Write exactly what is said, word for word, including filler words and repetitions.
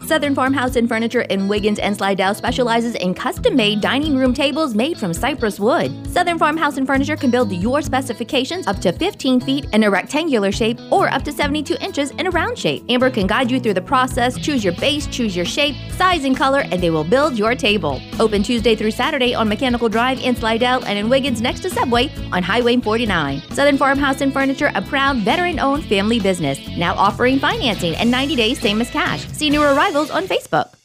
Southern Farmhouse and Furniture in Wiggins and Slidell specializes in custom-made dining room tables made from cypress wood. Southern Farmhouse and Furniture can build your specifications up to fifteen feet in a rectangular shape or up to seventy-two inches in a round shape. Amber can guide you through the process, choose your base, choose your shape, size, and color, and they will build your table. Open Tuesday through Saturday on Mechanical Drive in Slidell and in Wiggins next to Subway on Highway forty-nine. Southern Farmhouse and Furniture, a proud veteran-owned family business, now offering financing and ninety days same as cash. See new arrivals on Facebook.